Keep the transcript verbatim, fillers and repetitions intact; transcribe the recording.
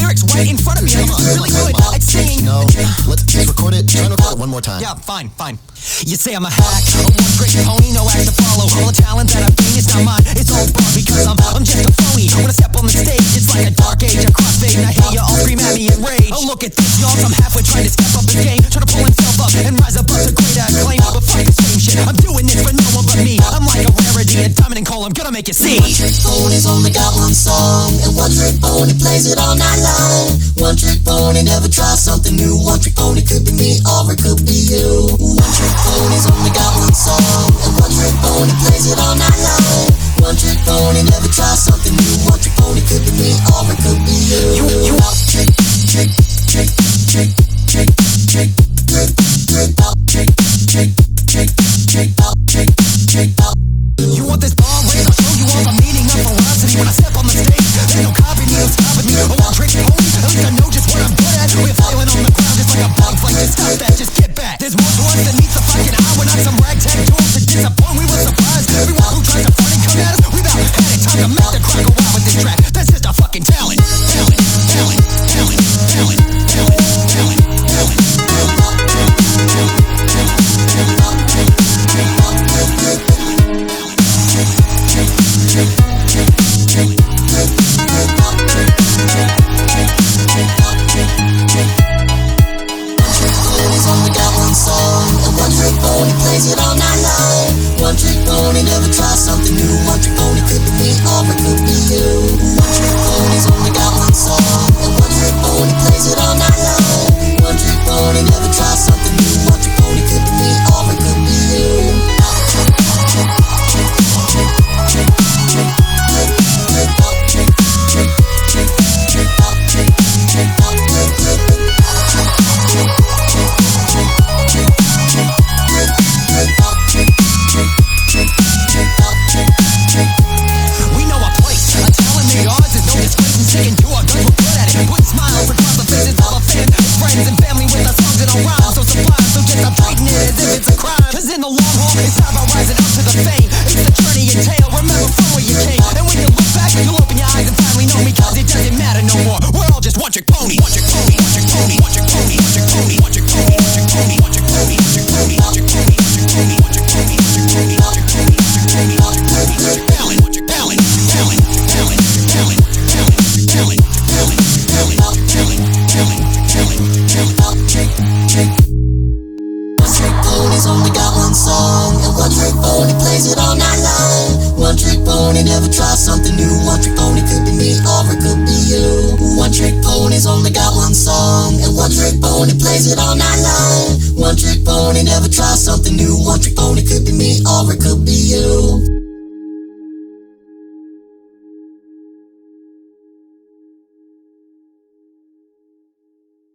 lyrics right in front of me. I'm really good at singing. No, let's just record it. Try to record it one more time. Yeah, fine, fine. You say I'm a hack, a one-trick pony, no act to follow. All the talent that I've gained is not mine, it's all born because I'm, I'm just a phony. When I step on the stage, it's like a dark age, a crossfade, and I hear you all scream at me in rage. Oh, look at this, y'all, I'm halfway trying to step up the game, trying to pull himself up and rise above to greater acclaim. But fuck the same shit, I'm doing this for no one but me. I'm like a rarity, a diamond and coal, I'm gonna make you see. One-trick pony's only got one song, and one-trick pony plays it all night long. One-trick pony never tries something new. One-trick pony could be me or it could be you. One-trick pony's only got one song, and one-trick pony plays it all night long. One-trick pony never tries something new. One-trick pony could be me or it could be you. You, you, trick, trick, trick, trick, trick, trick, trick, trick, trick, trick, trick, trick, trick, trick, you want this bomb race? I'll show you all the meaning of ferocity when I step on the stage. There's no copy me, no stopping me. A one-trick pony, at least I know just what I'm good at. We're flailing on the ground just like a bug fight. Just stop that, just get back. There's more to us than meets the fucking eye. We're not some ragtag tools to disappoint. We were surprised. Everyone who tries to front and come at us, we've had it. Time to make the crowd go wild with this track. That's just a fucking talent. Talent, talent, talent, talent, talent, talent, talent, only got one song, and one-trick pony plays it all night long. One-trick pony never tries something new. One-trick pony could be me or it could be you. One-trick pony's only got one song, and one-trick pony plays it all night long. One-trick pony never tries something new. One-trick pony could be me or it could be you. Trick, trick, trick, trick, trick, trick, trick, trick, trick, trick, trick, trick, trick, trick, trick, we know a place, a talent made odds is no disgrace and sticking to our guns, we're good at it. Put smiles across the faces of our fans, friends and family with our songs that don't rhyme. So sublime, so just I'm treating it as if it's a crime. Cause in the long haul, it's not about rising up to the fame. It's the journey entail, remember from where you came. And when you look back, you'll open your eyes and finally know me. Cause it doesn't matter no more, we're all just one-trick pony. One-trick pony, one-trick pony, one-trick pony, one-trick pony, one-trick pony, one-trick pony, one-trick pony, one-trick pony, one-trick pony, one-trick pony, one-trick pony, one-trick pony, one-trick pony, one-trick pony, one-trick pony, one-trick talent, talent, talent, talent, talent, talent, talent, talent, talent, talent, talent, talent, talent, trick, trick. One-trick pony's only got one song, and one-trick pony plays it all night long. One-trick pony never tries something new. One-trick pony could be me or it could be you. One-trick pony's only got one song, and one-trick pony plays it all night long. One-trick pony never tries something new. One-trick pony could be me or it could